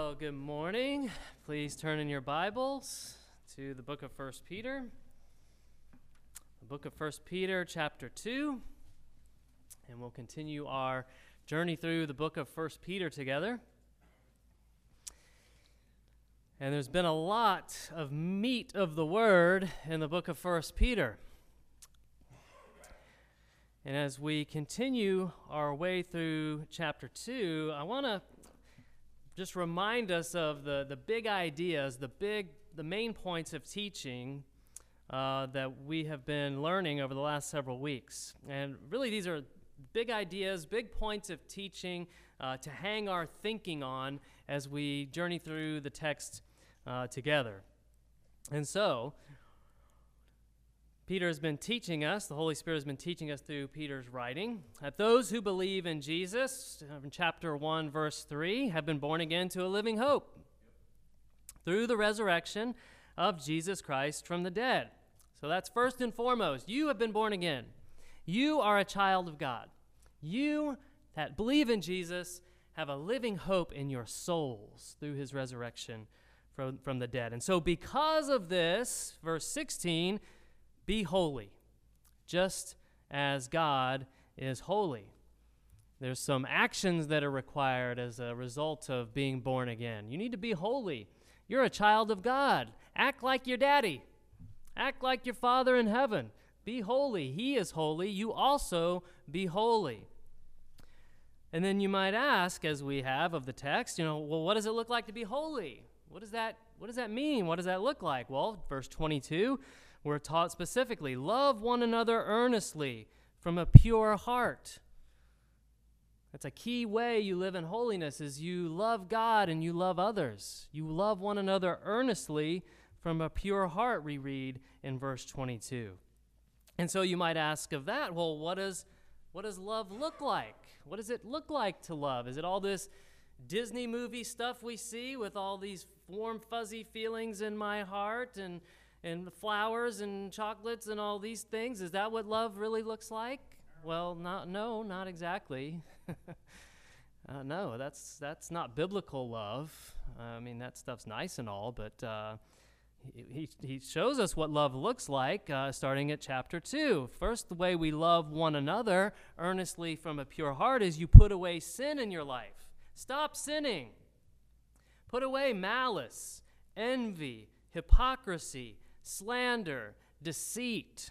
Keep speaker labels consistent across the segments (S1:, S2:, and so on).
S1: Well, good morning. Please turn in your Bibles to the book of 1 Peter. The book of 1 Peter, chapter 2. And we'll continue our journey through the book of 1 Peter together. And there's been a lot of meat of the word in the book of 1 Peter. And as we continue our way through chapter 2, I want to just remind us of the big ideas, the main points of teaching that we have been learning over the last several weeks. And really these are big ideas, big points of teaching to hang our thinking on as we journey through the text together. And so, Peter has been teaching us, the Holy Spirit has been teaching us through Peter's writing, that those who believe in Jesus, in chapter 1, verse 3, have been born again to a living hope through the resurrection of Jesus Christ from the dead. So that's first and foremost. You have been born again. You are a child of God. You that believe in Jesus have a living hope in your souls through his resurrection from the dead. And so because of this, verse 16, be holy, just as God is holy. There's some actions that are required as a result of being born again. You need to be holy. You're a child of God. Act like your daddy. Act like your Father in heaven. Be holy. He is holy. You also be holy. And then you might ask, as we have of the text, well, what does it look like to be holy? What does that mean? What does that look like? Well, verse 22, we're taught specifically, love one another earnestly from a pure heart. That's a key way you live in holiness, is you love God and you love others. You love one another earnestly from a pure heart, we read in verse 22. And so you might ask of that, well, what does love look like? What does it look like to love? Is it all this Disney movie stuff we see with all these warm, fuzzy feelings in my heart and flowers and chocolates and all these things? Is that what love really looks like? Well, not exactly. No, that's not biblical love. I mean, that stuff's nice and all, but he shows us what love looks like starting at chapter 2. First, the way we love one another earnestly from a pure heart is you put away sin in your life. Stop sinning. Put away malice, envy, hypocrisy, slander, deceit.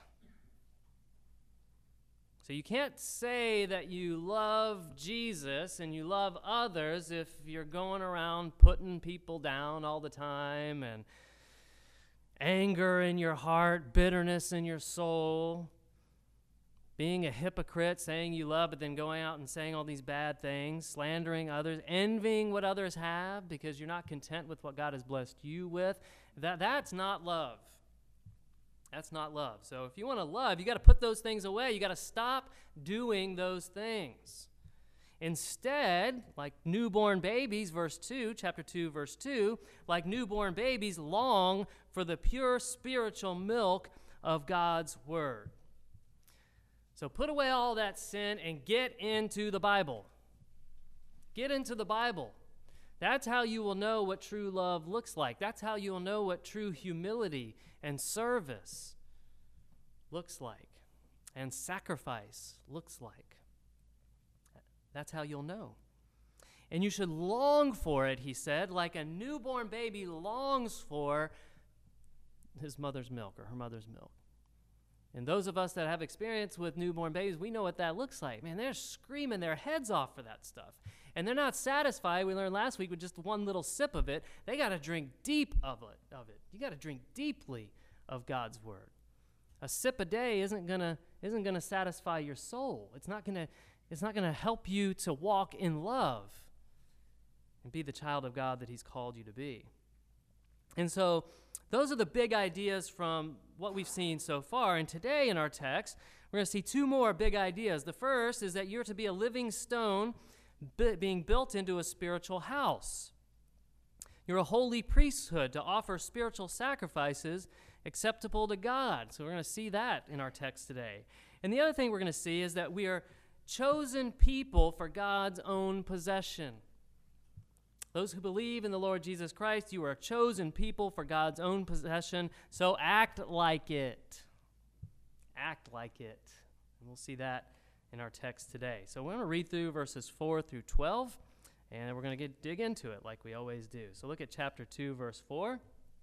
S1: So you can't say that you love Jesus and you love others if you're going around putting people down all the time and anger in your heart, bitterness in your soul, being a hypocrite, saying you love but then going out and saying all these bad things, slandering others, envying what others have because you're not content with what God has blessed you with. That's not love. That's not love. So if you want to love, you got to put those things away. You got to stop doing those things. Instead, like newborn babies, chapter 2, verse 2, like newborn babies long for the pure spiritual milk of God's word. So put away all that sin and get into the Bible. Get into the Bible. That's how you will know what true love looks like. That's how you will know what true humility and service looks like and sacrifice looks like. That's how you'll know. And you should long for it, he said, like a newborn baby longs for his mother's milk or her mother's milk. And those of us that have experience with newborn babies, we know what that looks like. Man, they're screaming their heads off for that stuff. And they're not satisfied, we learned last week, with just one little sip of it. They got to drink deep of it. You got to drink deeply of God's word. A sip a day isn't gonna satisfy your soul. It's not gonna help you to walk in love and be the child of God that he's called you to be. And so those are the big ideas from what we've seen so far. And today in our text, we're going to see two more big ideas. The first is that you're to be a living stone being built into a spiritual house. You're a holy priesthood to offer spiritual sacrifices acceptable to God. So we're going to see that in our text today. And the other thing we're going to see is that we are chosen people for God's own possession. Those who believe in the Lord Jesus Christ, you are a chosen people for God's own possession, so act like it. Act like it. And we'll see that in our text today. So we're going to read through verses 4 through 12, and we're going to dig into it like we always do. So look at chapter 2, verse 4.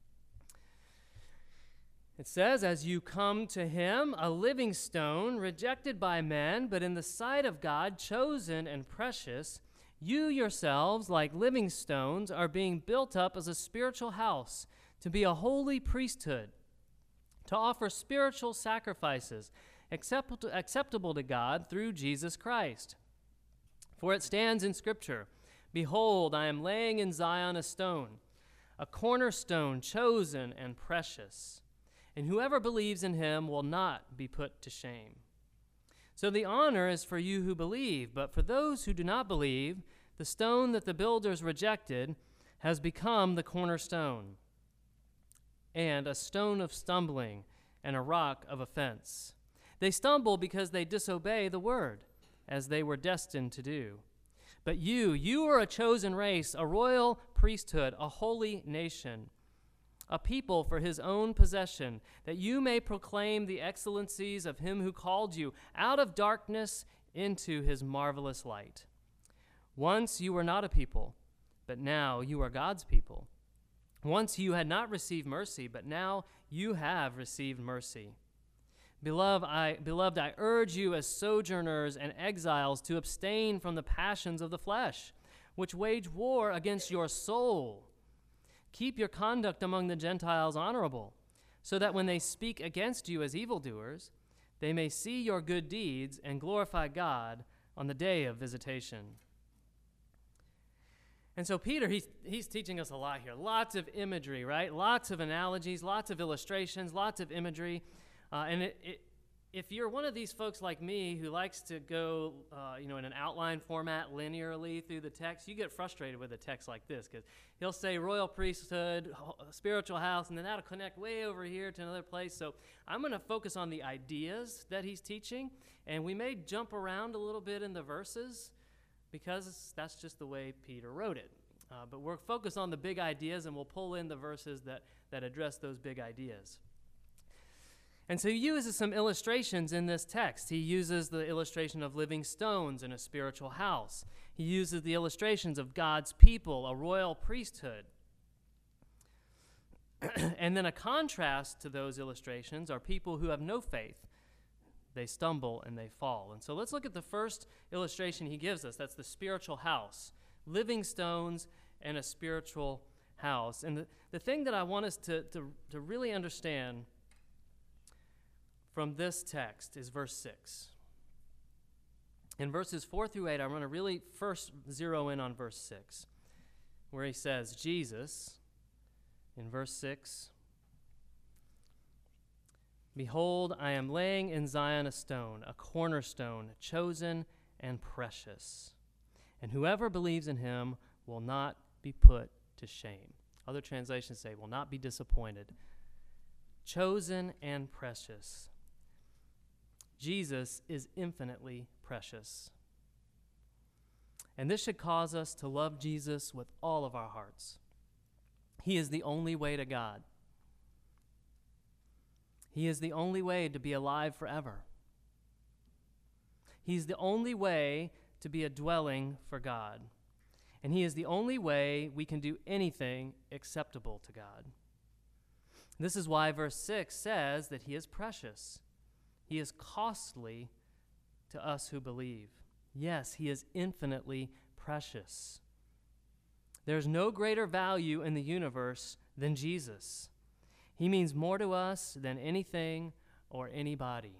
S1: It says, "As you come to him, a living stone, rejected by men, but in the sight of God, chosen and precious, you yourselves, like living stones, are being built up as a spiritual house, to be a holy priesthood, to offer spiritual sacrifices acceptable to God through Jesus Christ. For it stands in Scripture, 'Behold, I am laying in Zion a stone, a cornerstone chosen and precious, and whoever believes in him will not be put to shame.' So the honor is for you who believe, but for those who do not believe, the stone that the builders rejected has become the cornerstone, and a stone of stumbling and a rock of offense. They stumble because they disobey the word, as they were destined to do. But you are a chosen race, a royal priesthood, a holy nation, a people for his own possession, that you may proclaim the excellencies of him who called you out of darkness into his marvelous light. Once you were not a people, but now you are God's people. Once you had not received mercy, but now you have received mercy. Beloved, I urge you as sojourners and exiles to abstain from the passions of the flesh, which wage war against your soul. Keep your conduct among the Gentiles honorable, so that when they speak against you as evildoers, they may see your good deeds and glorify God on the day of visitation." And so Peter, he's teaching us a lot here. Lots of imagery, right? Lots of analogies, lots of illustrations, lots of imagery. If you're one of these folks like me who likes to go, in an outline format linearly through the text, you get frustrated with a text like this because he'll say royal priesthood, spiritual house, and then that'll connect way over here to another place. So I'm going to focus on the ideas that he's teaching, and we may jump around a little bit in the verses because that's just the way Peter wrote it. But we're focused on the big ideas, and we'll pull in the verses that address those big ideas. And so he uses some illustrations in this text. He uses the illustration of living stones in a spiritual house. He uses the illustrations of God's people, a royal priesthood. And then a contrast to those illustrations are people who have no faith. They stumble and they fall. And so let's look at the first illustration he gives us. That's the spiritual house. Living stones and a spiritual house. And the thing that I want us to really understand from this text is verse 6. In verses 4 through 8, I'm going to really first zero in on verse 6, where he says, Jesus, in verse 6, "Behold, I am laying in Zion a stone, a cornerstone, chosen and precious, and whoever believes in him will not be put to shame." Other translations say, will not be disappointed. Chosen and precious. Jesus is infinitely precious. And this should cause us to love Jesus with all of our hearts. He is the only way to God. He is the only way to be alive forever. He's the only way to be a dwelling for God. And he is the only way we can do anything acceptable to God. This is why verse 6 says that he is precious. He is costly to us who believe. Yes, he is infinitely precious. There's no greater value in the universe than Jesus. He means more to us than anything or anybody.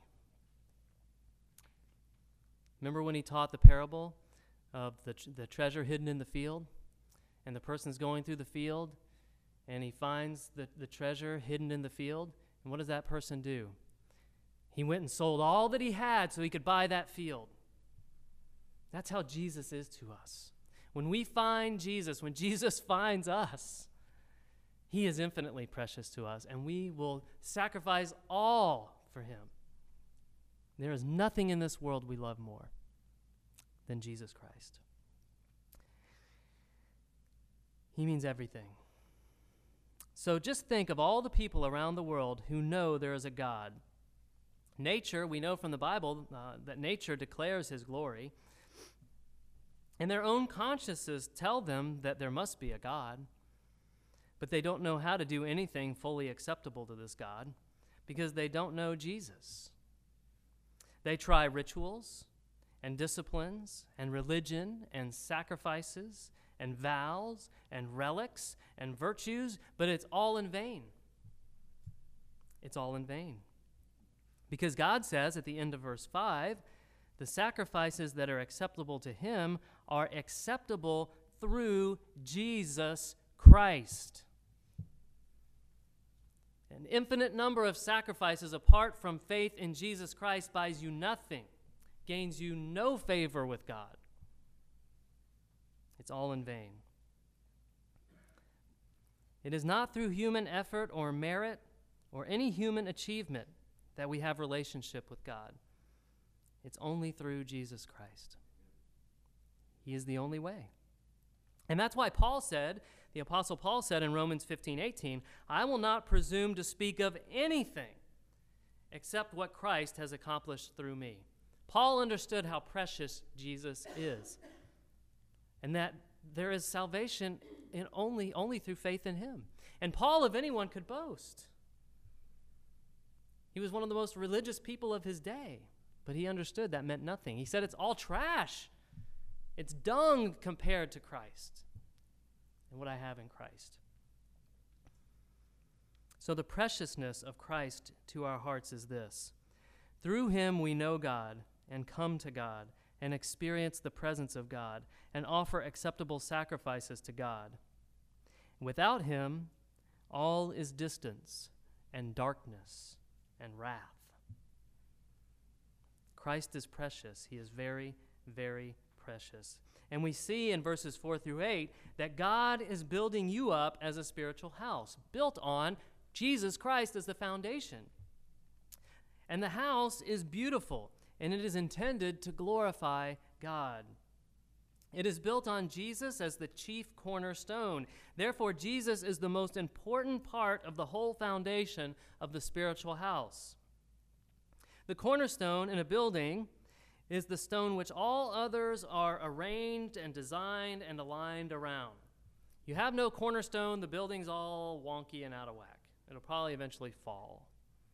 S1: Remember when he taught the parable of the treasure hidden in the field? And the person's going through the field, and he finds the treasure hidden in the field. And what does that person do? He went and sold all that he had so he could buy that field. That's how Jesus is to us. When we find Jesus, when Jesus finds us, he is infinitely precious to us, and we will sacrifice all for him. There is nothing in this world we love more than Jesus Christ. He means everything. So just think of all the people around the world who know there is a God. Nature, we know from the Bible that nature declares his glory. And their own consciences tell them that there must be a God. But they don't know how to do anything fully acceptable to this God because they don't know Jesus. They try rituals and disciplines and religion and sacrifices and vows and relics and virtues, but it's all in vain. It's all in vain. Because God says at the end of verse 5, the sacrifices that are acceptable to him are acceptable through Jesus Christ. An infinite number of sacrifices apart from faith in Jesus Christ buys you nothing, gains you no favor with God. It's all in vain. It is not through human effort or merit or any human achievement that we have relationship with God. It's only through Jesus Christ. He is the only way. And that's why Paul said, the Apostle Paul said in Romans 15:18, I will not presume to speak of anything except what Christ has accomplished through me. Paul understood how precious Jesus is, and that there is salvation in only through faith in him. And Paul, if anyone, could boast. He was one of the most religious people of his day, but he understood that meant nothing. He said it's all trash. It's dung compared to Christ and what I have in Christ. So the preciousness of Christ to our hearts is this. Through him we know God and come to God and experience the presence of God and offer acceptable sacrifices to God. Without him, all is distance and darkness and wrath. Christ is precious. He is very, very precious. And we see in verses 4 through 8 that God is building you up as a spiritual house, built on Jesus Christ as the foundation. And the house is beautiful, and it is intended to glorify God. It is built on Jesus as the chief cornerstone. Therefore, Jesus is the most important part of the whole foundation of the spiritual house. The cornerstone in a building is the stone which all others are arranged and designed and aligned around. You have no cornerstone, the building's all wonky and out of whack. It'll probably eventually fall.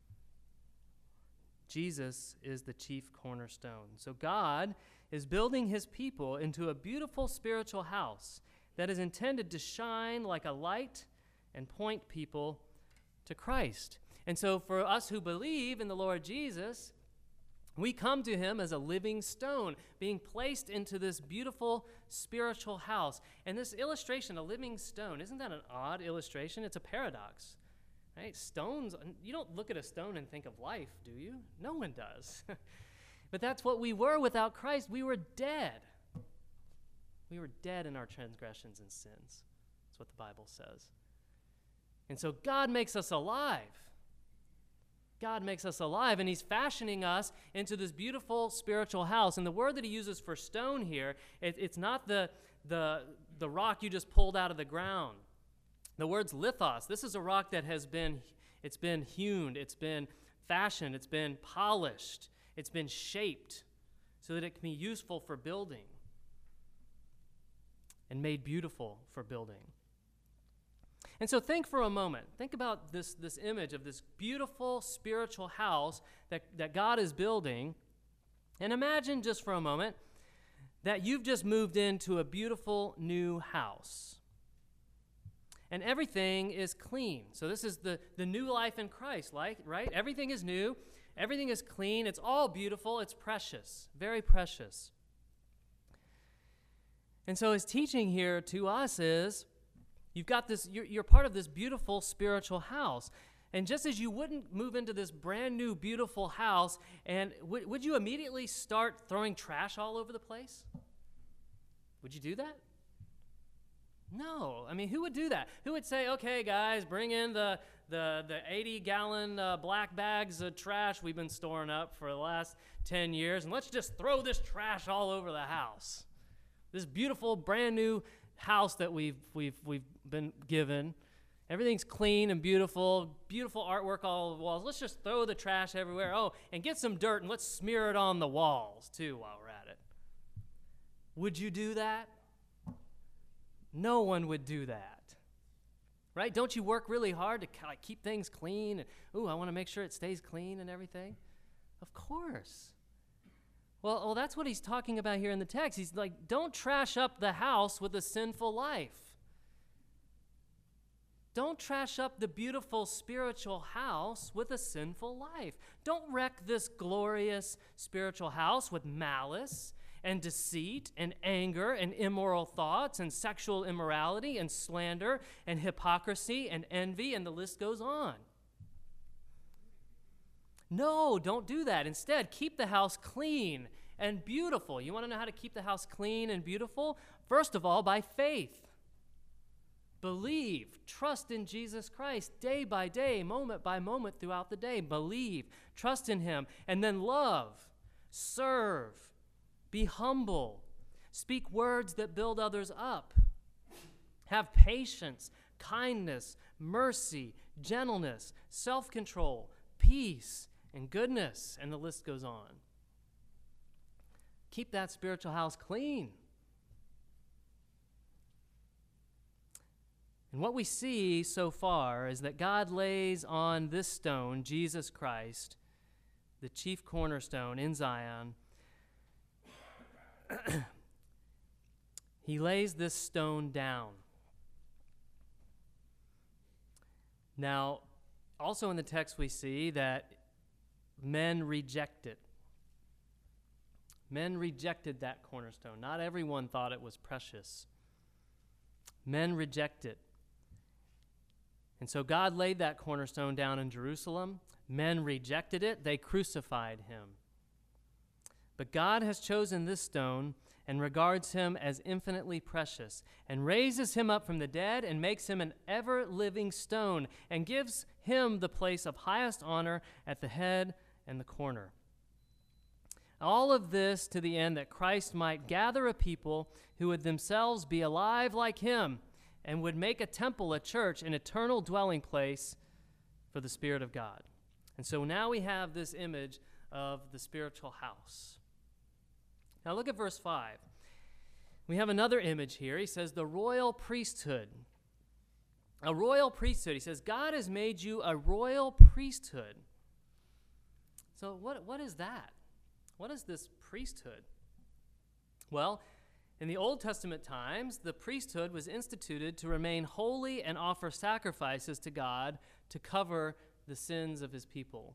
S1: Jesus is the chief cornerstone. So God is building his people into a beautiful spiritual house that is intended to shine like a light and point people to Christ. And so for us who believe in the Lord Jesus, we come to him as a living stone, being placed into this beautiful spiritual house. And this illustration, a living stone, isn't that an odd illustration? It's a paradox, right? Stones, you don't look at a stone and think of life, do you? No one does. But that's what we were without Christ. We were dead. We were dead in our transgressions and sins. That's what the Bible says. And so God makes us alive. God makes us alive, and he's fashioning us into this beautiful spiritual house. And the word that he uses for stone here, it's not the rock you just pulled out of the ground. The word's lithos. This is a rock that it's been hewn, it's been fashioned, it's been polished, it's been shaped so that it can be useful for building and made beautiful for building. And so think for a moment. Think about this image of this beautiful spiritual house that God is building. And imagine just for a moment that you've just moved into a beautiful new house. And everything is clean. So this is the new life in Christ, right? Everything is new. Everything is clean. It's all beautiful. It's precious, very precious. And so his teaching here to us is, you've got this, you're part of this beautiful spiritual house. And just as you wouldn't move into this brand new beautiful house, and would you immediately start throwing trash all over the place? Would you do that? No. I mean, who would do that? Who would say, okay, guys, bring in the 80-gallon black bags of trash we've been storing up for the last 10 years, and let's just throw this trash all over the house. This beautiful, brand new house that we've been given. Everything's clean and beautiful artwork all over the walls. Let's just throw the trash everywhere. Oh, and get some dirt and let's smear it on the walls too while we're at it. Would you do that? No one would do that. Right? Don't you work really hard to keep things clean? And, I want to make sure it stays clean and everything. Of course. Well, that's what he's talking about here in the text. He's like, don't trash up the house with a sinful life. Don't trash up the beautiful spiritual house with a sinful life. Don't wreck this glorious spiritual house with malice and deceit and anger and immoral thoughts and sexual immorality and slander and hypocrisy and envy, and the list goes on. No, don't do that. Instead, keep the house clean and beautiful. You want to know how to keep the house clean and beautiful? First of all, by faith. Believe, trust in Jesus Christ day by day, moment by moment throughout the day. Believe, trust in him, and then love, serve, be humble, speak words that build others up. Have patience, kindness, mercy, gentleness, self-control, peace, and goodness, and the list goes on. Keep that spiritual house clean. And what we see so far is that God lays on this stone, Jesus Christ, the chief cornerstone in Zion. He lays this stone down. Now, also in the text we see that men reject it. Men rejected that cornerstone. Not everyone thought it was precious. Men reject it. And so God laid that cornerstone down in Jerusalem. Men rejected it. They crucified him. But God has chosen this stone and regards him as infinitely precious and raises him up from the dead and makes him an ever-living stone and gives him the place of highest honor at the head and the corner. All of this to the end that Christ might gather a people who would themselves be alive like him and would make a temple, a church, an eternal dwelling place for the Spirit of God. And so now we have this image of the spiritual house. Now look at verse 5. We have another image here. He says the royal priesthood. A royal priesthood. He says God has made you a royal priesthood. So what is that? What is this priesthood? Well, in the Old Testament times, the priesthood was instituted to remain holy and offer sacrifices to God to cover the sins of his people.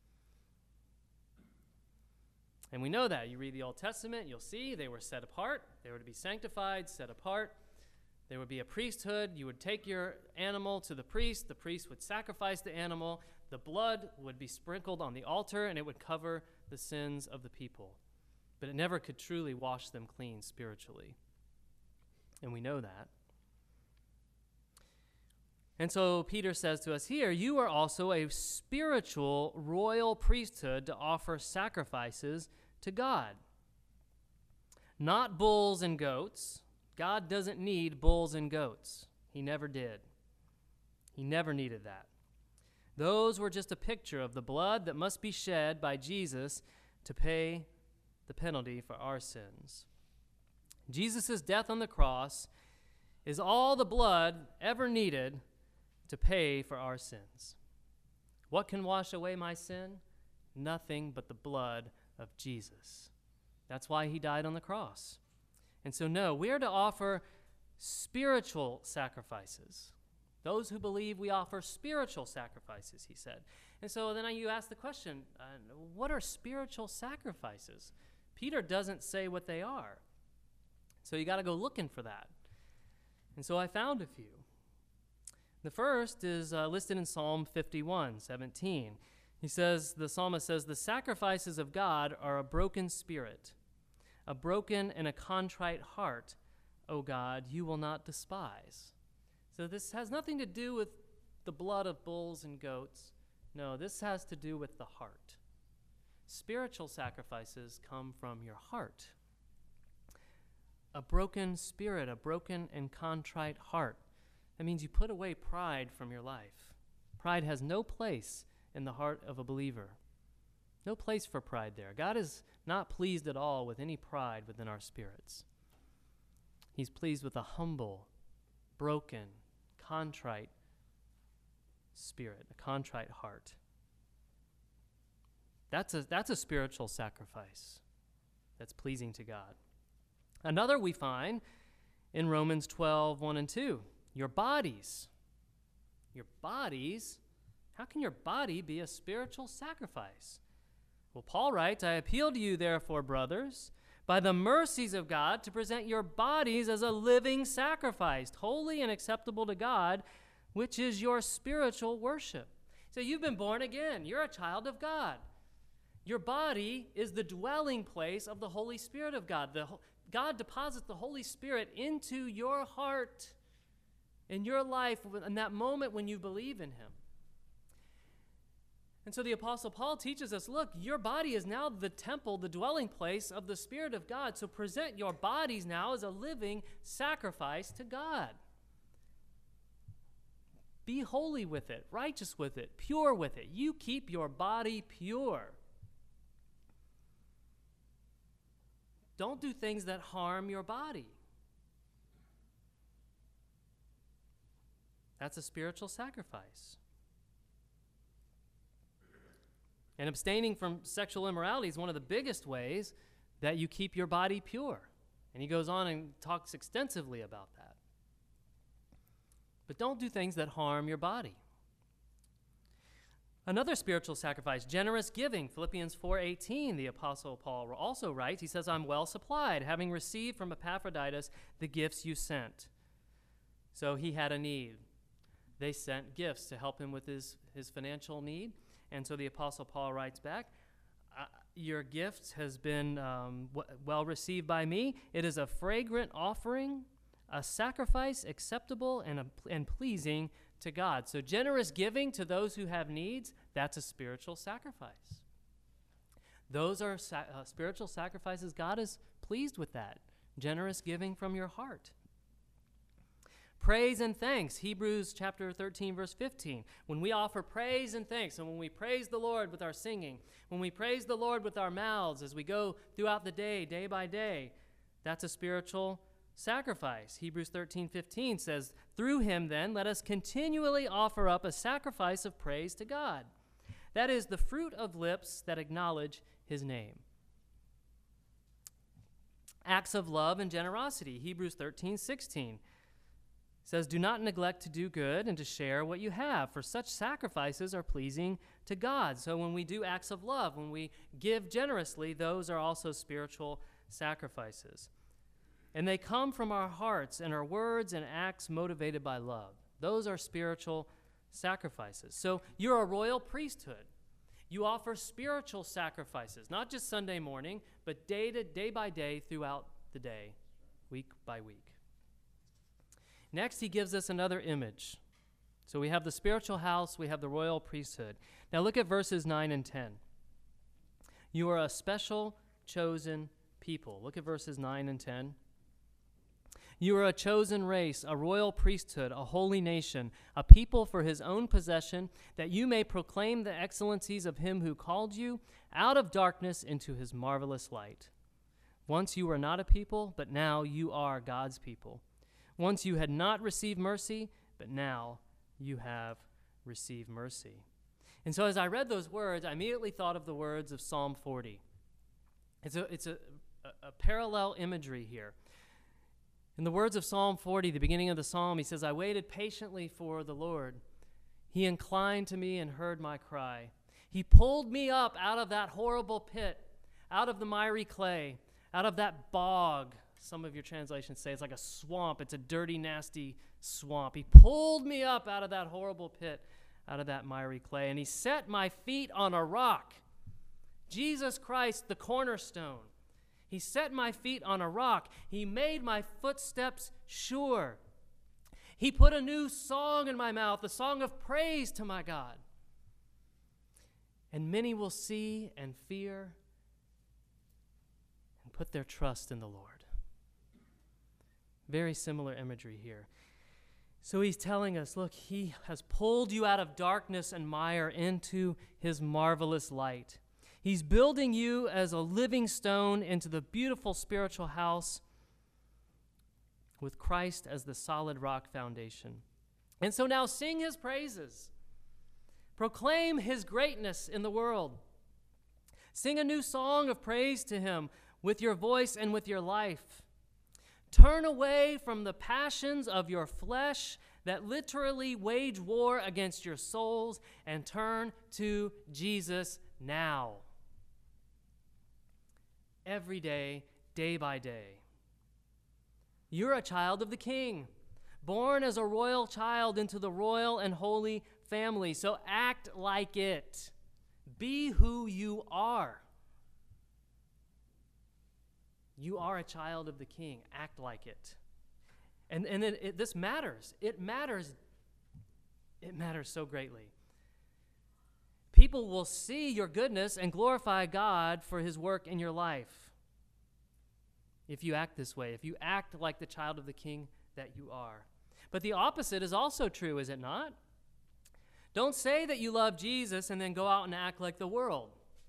S1: And we know that. You read the Old Testament, you'll see they were set apart. They were to be sanctified, set apart. There would be a priesthood. You would take your animal to the priest. The priest would sacrifice the animal. The blood would be sprinkled on the altar, and it would cover the sins of the people. But it never could truly wash them clean spiritually. And we know that. And so Peter says to us here, you are also a spiritual royal priesthood to offer sacrifices to God. Not bulls and goats. God doesn't need bulls and goats. He never did. He never needed that. Those were just a picture of the blood that must be shed by Jesus to pay the penalty for our sins. Jesus' death on the cross is all the blood ever needed to pay for our sins. What can wash away my sin? Nothing but the blood of Jesus. That's why he died on the cross. And so no, we are to offer spiritual sacrifices. Those who believe we offer spiritual sacrifices, he said. And so then you ask the question, what are spiritual sacrifices? Peter doesn't say what they are. So you got to go looking for that. And so I found a few. The first is listed in Psalm 51:17. The psalmist says, the sacrifices of God are a broken spirit, a broken and a contrite heart, O God, you will not despise. So this has nothing to do with the blood of bulls and goats. No, this has to do with the heart. Spiritual sacrifices come from your heart. a broken spirit, a broken and contrite heart. That means you put away pride from your life. Pride has no place in the heart of a believer. No place for pride there. God is not pleased at all with any pride within our spirits. He's pleased with a humble, broken, contrite spirit, a contrite heart. That's a spiritual sacrifice that's pleasing to God. Another we find in Romans 12, 1 and 2. Your bodies. Your bodies? How can your body be a spiritual sacrifice? Well, Paul writes, I appeal to you, therefore, brothers, by the mercies of God, to present your bodies as a living sacrifice, holy and acceptable to God, which is your spiritual worship. So you've been born again. You're a child of God. Your body is the dwelling place of the Holy Spirit of God. God deposits the Holy Spirit into your heart, in your life, in that moment when you believe in him. And so the Apostle Paul teaches us, look, your body is now the temple, the dwelling place of the Spirit of God. So present your bodies now as a living sacrifice to God. Be holy with it, righteous with it, pure with it. You keep your body pure. Don't do things that harm your body. That's a spiritual sacrifice. And abstaining from sexual immorality is one of the biggest ways that you keep your body pure. And he goes on and talks extensively about that. But don't do things that harm your body. Another spiritual sacrifice, generous giving. Philippians 4:18, the Apostle Paul also writes, he says, I'm well supplied, having received from Epaphroditus the gifts you sent. So he had a need. They sent gifts to help him with his financial need. And so the Apostle Paul writes back, your gift has been well received by me. It is a fragrant offering, a sacrifice acceptable and pleasing to God. So generous giving to those who have needs, that's a spiritual sacrifice. Those are spiritual sacrifices. God is pleased with that. Generous giving from your heart. Praise and thanks, Hebrews chapter 13, verse 15. When we offer praise and thanks, and when we praise the Lord with our singing, when we praise the Lord with our mouths as we go throughout the day by day, that's a spiritual sacrifice. Hebrews 13:15 says, through him then let us continually offer up a sacrifice of praise to God. That is the fruit of lips that acknowledge his name. Acts of love and generosity. Hebrews 13:16 says, do not neglect to do good and to share what you have, for such sacrifices are pleasing to God. So when we do acts of love, when we give generously, those are also spiritual sacrifices. And they come from our hearts and our words and acts motivated by love. Those are spiritual sacrifices. So you're a royal priesthood. You offer spiritual sacrifices, not just Sunday morning, but day by day throughout the day, week by week. Next, he gives us another image. So we have the spiritual house, we have the royal priesthood. Now look at verses 9 and 10. You are a special, chosen people. Look at verses 9 and 10. You are a chosen race, a royal priesthood, a holy nation, a people for his own possession, that you may proclaim the excellencies of him who called you out of darkness into his marvelous light. Once you were not a people, but now you are God's people. Once you had not received mercy, but now you have received mercy. And so as I read those words, I immediately thought of the words of Psalm 40. It's a parallel imagery here. In the words of Psalm 40, the beginning of the psalm, he says, I waited patiently for the Lord. He inclined to me and heard my cry. He pulled me up out of that horrible pit, out of the miry clay, out of that bog. Some of your translations say it's like a swamp. It's a dirty, nasty swamp. He pulled me up out of that horrible pit, out of that miry clay, and he set my feet on a rock. Jesus Christ, the cornerstone. He set my feet on a rock. He made my footsteps sure. He put a new song in my mouth, a song of praise to my God. And many will see and fear and put their trust in the Lord. Very similar imagery here. So he's telling us, look, he has pulled you out of darkness and mire into his marvelous light. He's building you as a living stone into the beautiful spiritual house with Christ as the solid rock foundation. And so now sing his praises. Proclaim his greatness in the world. Sing a new song of praise to him with your voice and with your life. Turn away from the passions of your flesh that literally wage war against your souls and turn to Jesus now. Every day, day by day. You're a child of the King, born as a royal child into the royal and holy family. So act like it. Be who you are. You are a child of the King. Act like it. And this matters. It matters. It matters so greatly. People will see your goodness and glorify God for his work in your life. If you act this way, if you act like the child of the King that you are. But the opposite is also true, is it not? Don't say that you love Jesus and then go out and act like the world.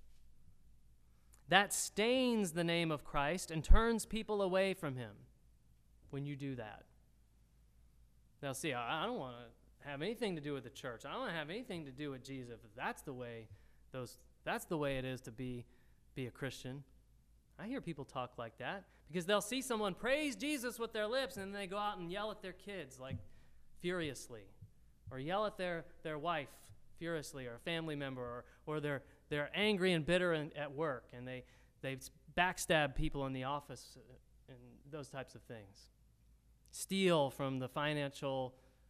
S1: That stains the name of Christ and turns people away from him when you do that. Now, see, I don't want to have anything to do with the church. I don't want to have anything to do with Jesus. If that's the way it is to be a Christian. I hear people talk like that because they'll see someone praise Jesus with their lips and then they go out and yell at their kids like furiously, or yell at their wife furiously, or a family member, or they're angry and bitter at work, and they backstab people in the office and those types of things. Steal from the finances.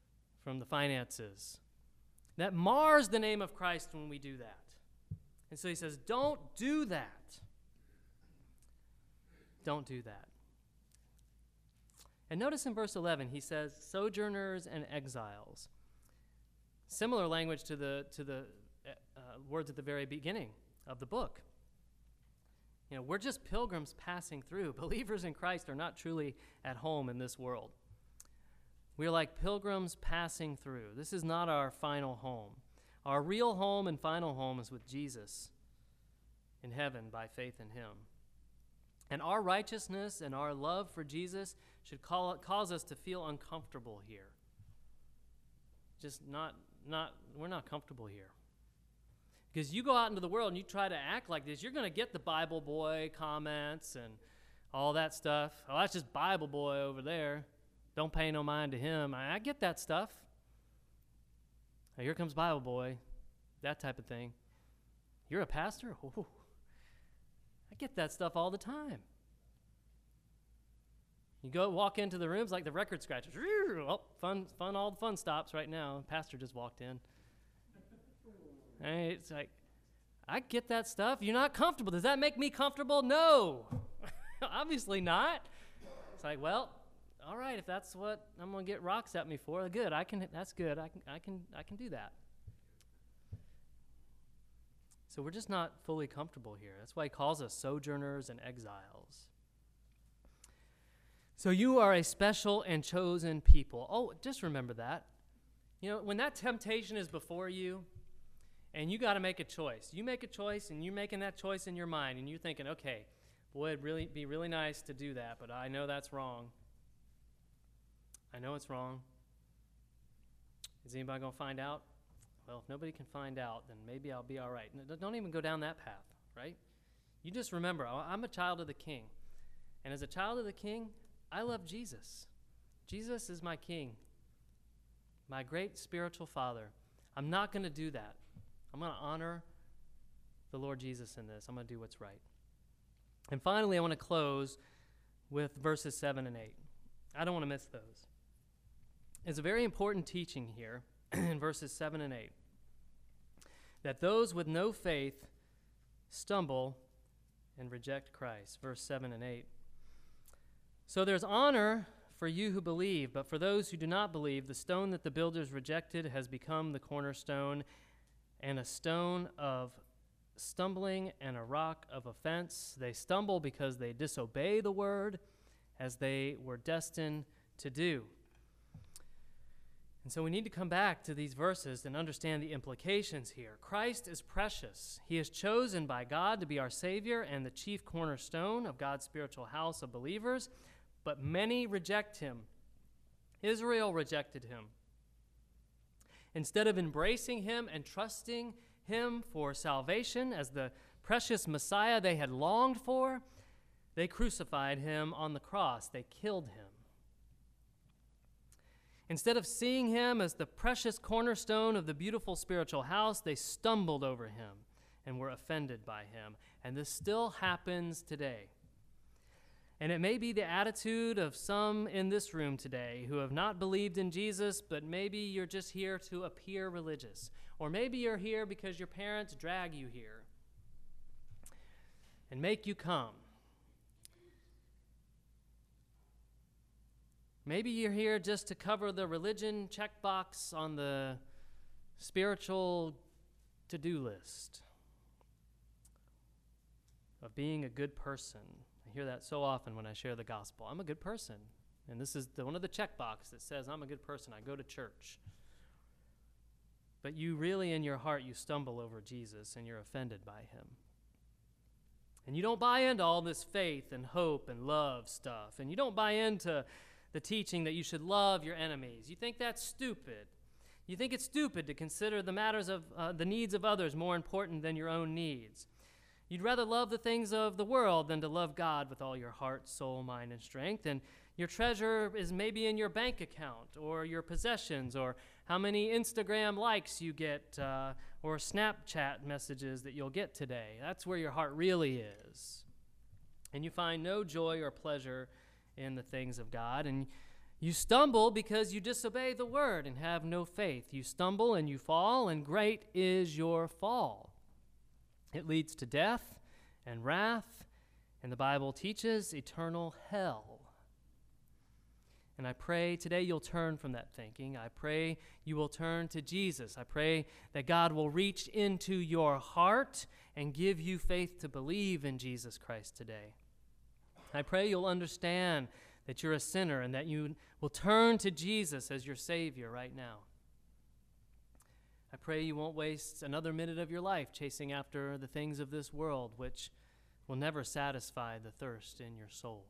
S1: That mars the name of Christ when we do that. And so he says, don't do that. Don't do that. And notice in verse 11, he says, sojourners and exiles. Similar language to the words at the very beginning of the book. You know, we're just pilgrims passing through. Believers in Christ are not truly at home in this world. We're like pilgrims passing through. This is not our final home. Our real home and final home is with Jesus in heaven by faith in him. And our righteousness and our love for Jesus should cause us to feel uncomfortable here. We're not comfortable here. Because you go out into the world and you try to act like this, you're going to get the Bible boy comments and all that stuff. Oh, that's just Bible boy over there. Don't pay no mind to him. I get that stuff. Now, here comes Bible boy, that type of thing. You're a pastor? Ooh, I get that stuff all the time. You go walk into the rooms like the record scratchers. Oh, fun, all the fun stops right now. Pastor just walked in. Hey, it's like, I get that stuff. You're not comfortable. Does that make me comfortable? No. Obviously not. It's like, well, all right, if that's what I'm going to get rocks at me for, good. That's good. I can do that. So we're just not fully comfortable here. That's why he calls us sojourners and exiles. So you are a special and chosen people. Oh, just remember that. You know, when that temptation is before you, and you got to make a choice. You make a choice, and you're making that choice in your mind, and you're thinking, okay, boy, it'd be really nice to do that, but I know that's wrong. I know it's wrong. Is anybody going to find out? Well, if nobody can find out, then maybe I'll be all right. Don't even go down that path, right? You just remember, I'm a child of the King. And as a child of the King, I love Jesus. Jesus is my King, my great spiritual Father. I'm not going to do that. I'm going to honor the Lord Jesus in this. I'm going to do what's right. And finally, I want to close with verses 7 and 8. I don't want to miss those. It's a very important teaching here in verses 7 and 8, that those with no faith stumble and reject Christ. Verse 7 and 8. So there's honor for you who believe, but for those who do not believe, the stone that the builders rejected has become the cornerstone, and a stone of stumbling and a rock of offense. They stumble because they disobey the word, as they were destined to do. And so we need to come back to these verses and understand the implications here. Christ is precious. He is chosen by God to be our Savior and the chief cornerstone of God's spiritual house of believers, but many reject him. Israel rejected him. Instead of embracing him and trusting him for salvation as the precious Messiah they had longed for, they crucified him on the cross. They killed him. Instead of seeing him as the precious cornerstone of the beautiful spiritual house, they stumbled over him and were offended by him. And this still happens today. And it may be the attitude of some in this room today who have not believed in Jesus, but maybe you're just here to appear religious. Or maybe you're here because your parents drag you here and make you come. Maybe you're here just to cover the religion checkbox on the spiritual to-do list of being a good person. I hear that so often when I share the gospel. I'm a good person. And this is one of the checkboxes that says I'm a good person. I go to church. But you really, in your heart, you stumble over Jesus and you're offended by him. And you don't buy into all this faith and hope and love stuff. And you don't buy into the teaching that you should love your enemies. You think that's stupid. You think it's stupid to consider the matters of the needs of others more important than your own needs. You'd rather love the things of the world than to love God with all your heart, soul, mind, and strength. And your treasure is maybe in your bank account or your possessions or how many Instagram likes you get or Snapchat messages that you'll get today. That's where your heart really is. And you find no joy or pleasure in the things of God, and you stumble because you disobey the word and have no faith. You stumble and you fall, and great is your fall. It leads to death and wrath, and the Bible teaches eternal hell. And I pray today you'll turn from that thinking. I pray you will turn to Jesus. I pray that God will reach into your heart and give you faith to believe in Jesus Christ today. I pray you'll understand that you're a sinner and that you will turn to Jesus as your Savior right now. I pray you won't waste another minute of your life chasing after the things of this world, which will never satisfy the thirst in your soul.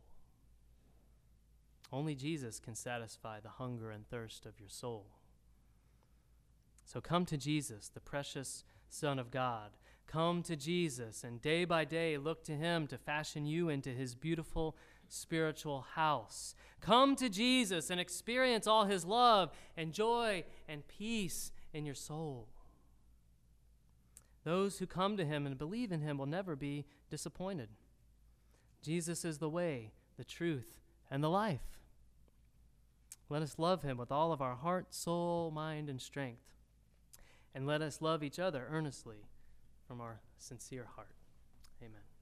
S1: Only Jesus can satisfy the hunger and thirst of your soul. So come to Jesus, the precious Son of God. Come to Jesus and day by day look to him to fashion you into his beautiful spiritual house. Come to Jesus and experience all his love and joy and peace in your soul. Those who come to him and believe in him will never be disappointed. Jesus is the way, the truth, and the life. Let us love him with all of our heart, soul, mind, and strength. And let us love each other earnestly from our sincere heart. Amen.